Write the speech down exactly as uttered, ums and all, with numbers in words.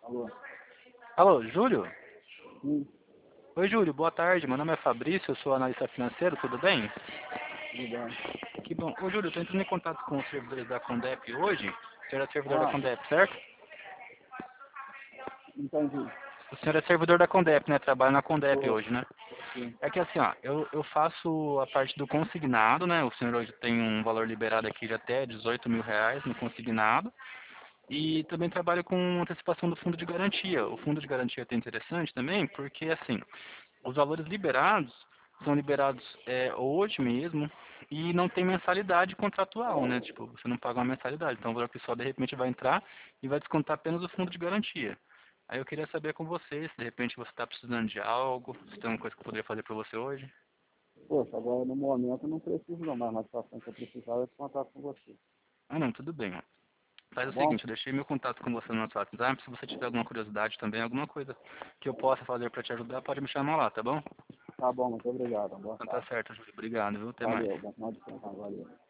Alô? Alô, Júlio? Sim, Oi, Júlio, boa tarde. Meu nome é Fabrício, eu sou analista financeiro, tudo bem? tudo bem. Que bom. Ô, Júlio, eu estou entrando em contato com os servidores da Condep hoje. O senhor é servidor da Ah, Condep, certo? entendi. O senhor é servidor da Condep, né? Trabalha na Condep Tô, hoje, né? sim. É que assim, ó, eu, eu faço a parte do consignado, né? O senhor hoje tem um valor liberado aqui de até dezoito mil reais no consignado. E também trabalho com antecipação do fundo de garantia. O fundo de garantia é interessante também, porque assim, os valores liberados são liberados é, hoje mesmo e não tem mensalidade contratual, né? Tipo, você não paga uma mensalidade. Então o valor pessoal de repente vai entrar e vai descontar apenas o fundo de garantia. Aí eu queria saber com você se de repente você está precisando de algo, se tem alguma coisa que eu poderia fazer para você hoje. Poxa, agora no momento eu não preciso não, mas na situação que eu precisar eu contato com você. Ah não, tudo bem. Ó. Faz Tá o bom? seguinte, eu deixei meu contato com você no nosso WhatsApp. Se você tiver alguma curiosidade também, alguma coisa que eu possa fazer para te ajudar, pode me chamar lá, tá bom? Tá bom, muito obrigado. Boa Então tá tarde. certo, Júlio. Obrigado, viu? Até mais. Valeu, bom final de semana. Valeu.